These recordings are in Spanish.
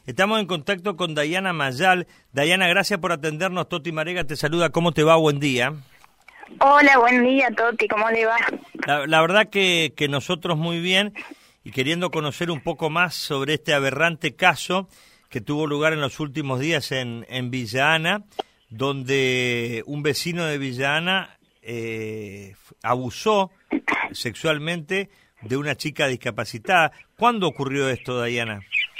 Estamos en contacto con Dayana Mayal. Dayana, gracias por atendernos. Toti Marega te saluda. ¿Cómo te va? Buen día. Hola, buen día, Toti. ¿Cómo le va? La verdad que nosotros muy bien, y queriendo conocer un poco más sobre este aberrante caso que tuvo lugar en los últimos días en Villa Ana, donde un vecino de Villa Ana abusó sexualmente de una chica discapacitada. ¿Cuándo ocurrió esto, Dayana?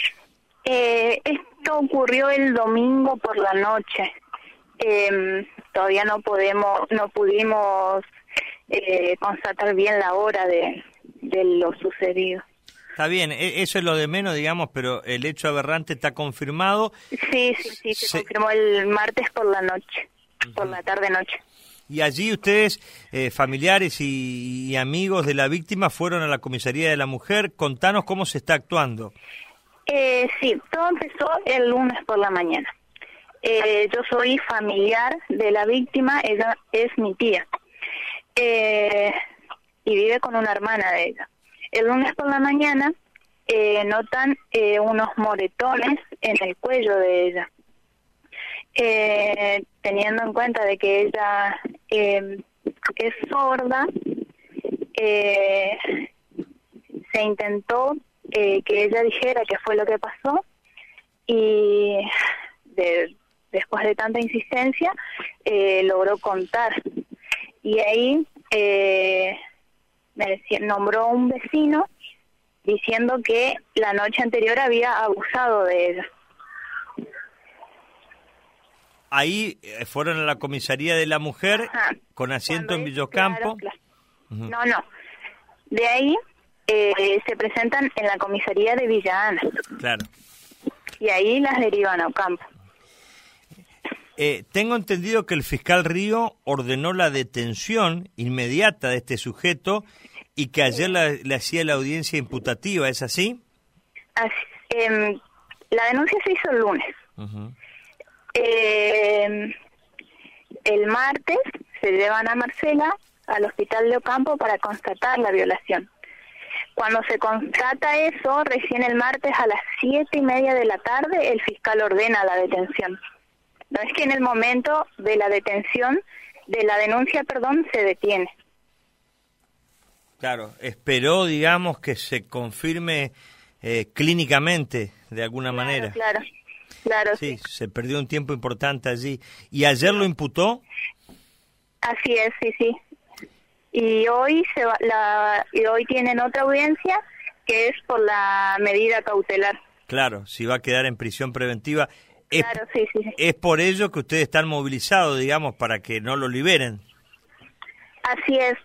Esto ocurrió el domingo por la noche. Todavía no pudimos constatar bien la hora de lo sucedido. Está bien, eso es lo de menos, digamos, pero el hecho aberrante está confirmado. Sí, se confirmó el martes por la noche, por la tarde-noche. Y allí ustedes, familiares y amigos de la víctima, fueron a la comisaría de la mujer. Contanos cómo se está actuando. Sí, todo empezó el lunes por la mañana. Yo soy familiar de la víctima, ella es mi tía, y vive con una hermana de ella. El lunes por la mañana notan unos moretones en el cuello de ella. Teniendo en cuenta de que ella es sorda, se intentó que ella dijera qué fue lo que pasó, y después de tanta insistencia logró contar, y ahí nombró un vecino diciendo que la noche anterior había abusado de ella. Ahí fueron a la comisaría de la mujer. Ajá. Con asiento en Villocampo. Claro. No. De ahí se presentan en la comisaría de Villa Ana. Claro. Y ahí las derivan a Ocampo. Tengo entendido que el fiscal Río ordenó la detención inmediata de este sujeto y que ayer le hacía la audiencia imputativa, ¿es así? La denuncia se hizo el lunes. Uh-huh. El martes se llevan a Marcela al hospital de Ocampo para constatar la violación. Cuando se constata eso, recién el martes a las 7:30 de la tarde, el fiscal ordena la detención. No es que en el momento de la detención, de la denuncia, se detiene. Claro, esperó, digamos, que se confirme clínicamente, de alguna manera. Claro. Sí, se perdió un tiempo importante allí. ¿Y ayer lo imputó? Así es, sí. Y hoy hoy tienen otra audiencia que es por la medida cautelar. Claro, si va a quedar en prisión preventiva. Claro, sí. Es por ello que ustedes están movilizados, digamos, para que no lo liberen. Así es.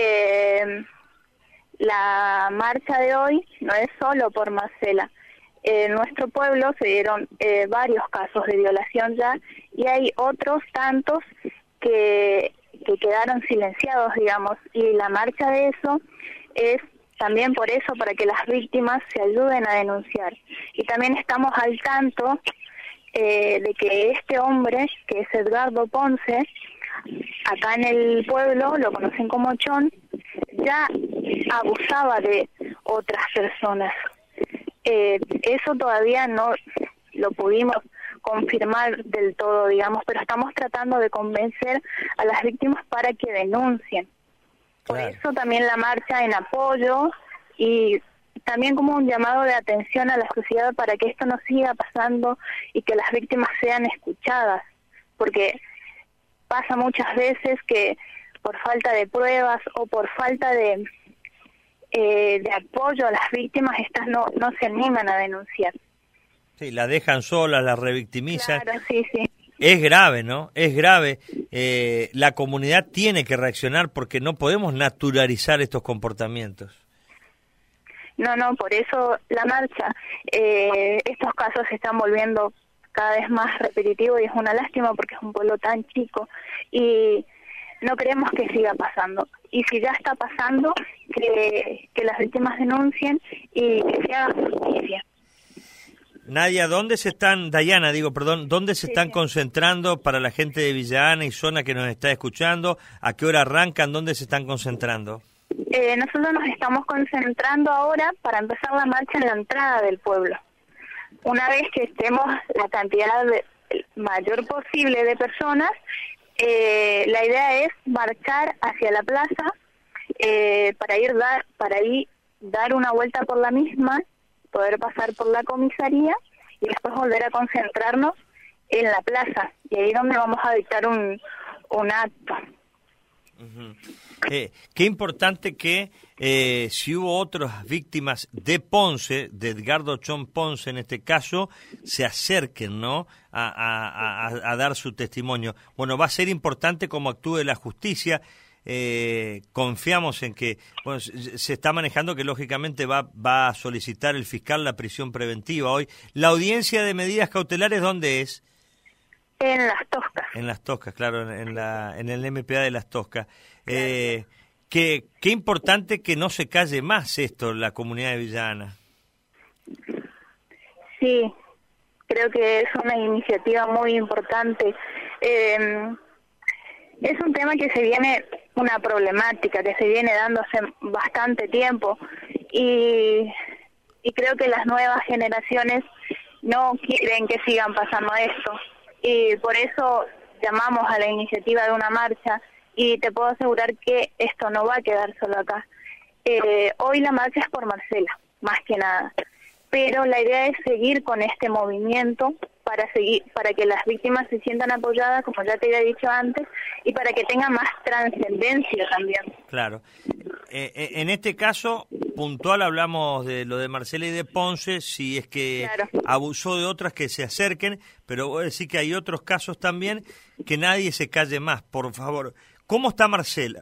La marcha de hoy no es solo por Marcela. En nuestro pueblo se dieron varios casos de violación ya, y hay otros tantos que quedaron silenciados, digamos, y la marcha de eso es también por eso, para que las víctimas se ayuden a denunciar. Y también estamos al tanto de que este hombre, que es Edgardo Ponce, acá en el pueblo lo conocen como Chon, ya abusaba de otras personas. Eso todavía no lo pudimos confirmar del todo, digamos, pero estamos tratando de convencer a las víctimas para que denuncien. Por eso también la marcha en apoyo, y también como un llamado de atención a la sociedad para que esto no siga pasando y que las víctimas sean escuchadas, porque pasa muchas veces que por falta de pruebas o por falta de apoyo a las víctimas, estas no se animan a denunciar. Sí, la dejan sola, la revictimizan. Claro, sí. Es grave, ¿no? Es grave. La comunidad tiene que reaccionar porque no podemos naturalizar estos comportamientos. No, por eso la marcha. Estos casos se están volviendo cada vez más repetitivos y es una lástima porque es un pueblo tan chico y no queremos que siga pasando. Y si ya está pasando, que las víctimas denuncien y que se haga justicia. Nadia, ¿dónde se están concentrando para la gente de Villa Ana y zona que nos está escuchando? ¿A qué hora arrancan? ¿Dónde se están concentrando? Nosotros nos estamos concentrando ahora para empezar la marcha en la entrada del pueblo. una vez que estemos la cantidad mayor posible de personas, la idea es marchar hacia la plaza para ir dar una vuelta por la misma, poder pasar por la comisaría y después volver a concentrarnos en la plaza, y ahí es donde vamos a dictar un acto. Uh-huh. Qué importante que si hubo otras víctimas de Ponce, de Edgardo Chon Ponce en este caso, se acerquen, ¿no?, a dar su testimonio. Bueno, va a ser importante cómo actúe la justicia. Confiamos en que, bueno, se está manejando que lógicamente va a solicitar el fiscal la prisión preventiva hoy. ¿La audiencia de medidas cautelares dónde es? En Las Toscas. En Las Toscas, claro, en el MPA de Las Toscas. Qué importante que no se calle más esto, la comunidad de Villa Ana. Sí, creo que es una iniciativa muy importante. Es un tema que una problemática que se viene dando hace bastante tiempo, y creo que las nuevas generaciones no quieren que sigan pasando esto, y por eso llamamos a la iniciativa de una marcha, y te puedo asegurar que esto no va a quedar solo acá. Hoy la marcha es por Marcela, más que nada, pero la idea es seguir con este movimiento para que las víctimas se sientan apoyadas, como ya te había dicho antes, y para que tenga más trascendencia también. Claro. En este caso puntual hablamos de lo de Marcela y de Ponce, si es que claro, abusó de otras, que se acerquen, pero voy a decir que hay otros casos también, que nadie se calle más, por favor. ¿Cómo está Marcela?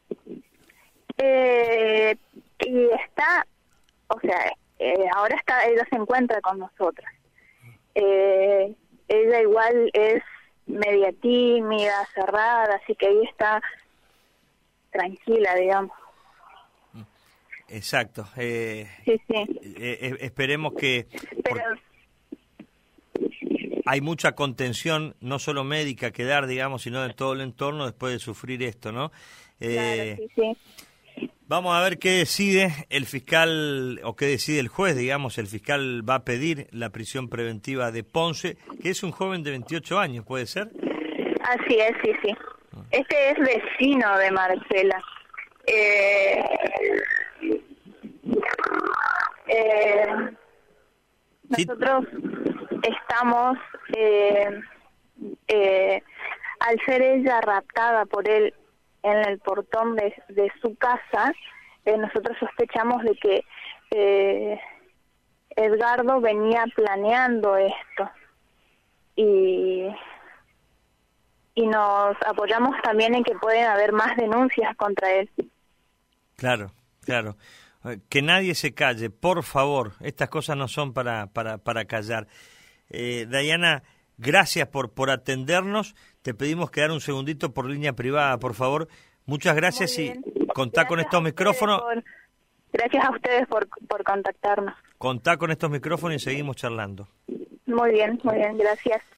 Y está, ahora ella se encuentra con nosotras. Ella igual es media tímida, cerrada, así que ahí está tranquila, digamos. Exacto. Sí. Esperemos que... Pero... Hay mucha contención, no solo médica que dar, digamos, sino de todo el entorno después de sufrir esto, ¿no? Claro, sí. Vamos a ver qué decide el fiscal, o qué decide el juez, digamos. El fiscal va a pedir la prisión preventiva de Ponce, que es un joven de 28 años, ¿puede ser? Así es, sí. Este es vecino de Marcela. Nosotros estamos, al ser ella raptada por él en el portón de su casa, nosotros sospechamos de que Edgardo venía planeando esto, y nos apoyamos también en que pueden haber más denuncias contra él. Claro. Que nadie se calle, por favor. Estas cosas no son para callar. Dayana, gracias por atendernos. Te pedimos quedar un segundito por línea privada, por favor. Muchas gracias y contá con estos micrófonos. Gracias a ustedes por contactarnos. Contá con estos micrófonos y seguimos charlando. Muy bien, gracias.